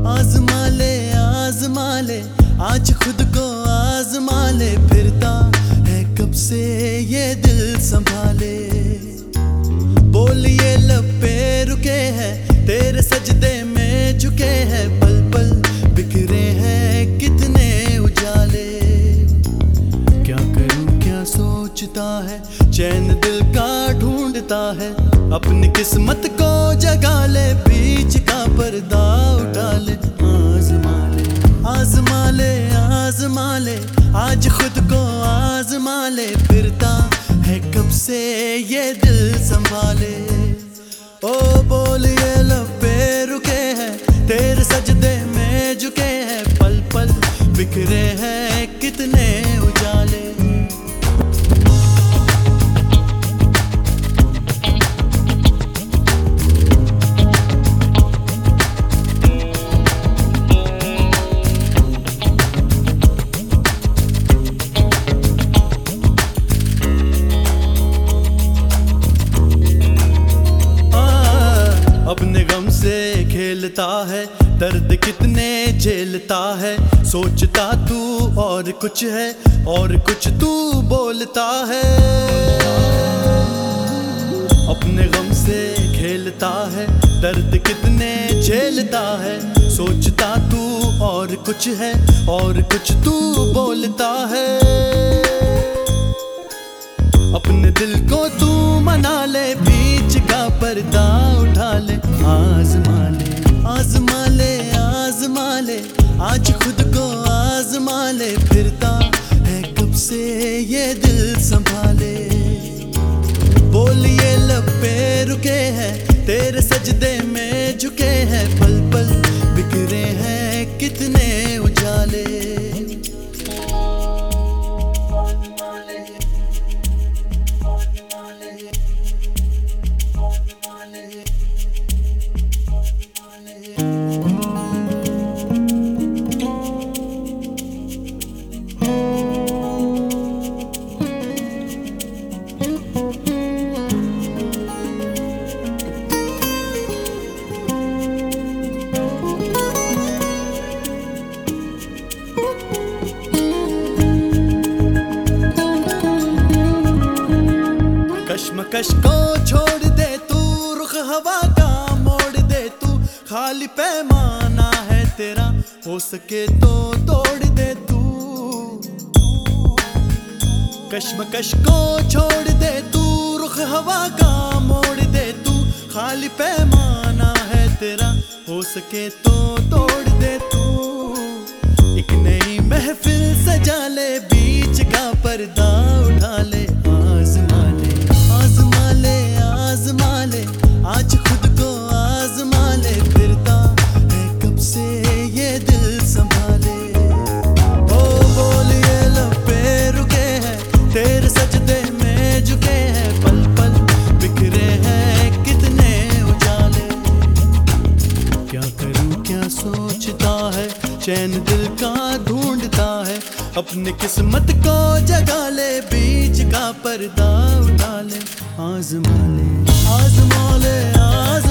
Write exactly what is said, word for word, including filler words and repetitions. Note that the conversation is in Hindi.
आजमा ले आजमा ले आज खुद को आजमा ले, फिरता है कब से ये दिल संभाले। बोलिए लब पे रुके हैं तेरे सजदे में झुके हैं, पल पल बिखरे हैं कितने उजाले। क्या करूं क्या सोचता है चैन दिल का ढूंढता है, अपनी किस्मत को जगा ले बीच का पर्दा उठा ले। आजमा ले आजमा ले आजमा ले आज खुद को आजमा ले, फिरता है कब से ये दिल संभाले। ओ बोलिए लब पे रुके हैं तेरे सजदे में झुके हैं, पल पल बिखरे हैं कितने उजाले। अपने गम से खेलता है दर्द कितने झेलता है, सोचता तू और कुछ है और कुछ तू बोलता है। अपने गम से खेलता है दर्द कितने झेलता है, सोचता तू और कुछ है और कुछ तू बोलता है। अपने दिल को तू मना ले बीच का पर्दा उठा ले। आजमा ले आजमा ले आजमा ले आज खुद को आजमा ले, फिरता है कब से ये दिल संभाले। बोलिए लब पे रुके हैं तेरे सजदे में झुके हैं, पल पल बिखरे हैं कितने उजाले। कश्मकश को छोड़ दे तू, रुख हवा का मोड़ दे तू, खाली पैमाना है तेरा हो सके तो तोड़ दे तू। कश्मकश को छोड़ दे तू, रुख हवा का मोड़ दे तू, खाली पैमाना है तेरा हो सके तो तोड़ दे तू। एक नई महफिल सजा ले बीच का पर्दा उठा ले। आजमा ले आजमा ले आजमा ले आज खुद को आजमा ले, फिरता है कब से ये दिल संभाले। ओ बोलिए लब पे रुके हैं तेरे सजदे में झुके हैं, पल पल बिखरे हैं कितने उजाले। क्या करूं क्या सोचता है चैन दिल का ढूंढता है, अपनी किस्मत को जगा ले बीच का पर्दा उठा ले। आजमा ले आजमा ले आजमा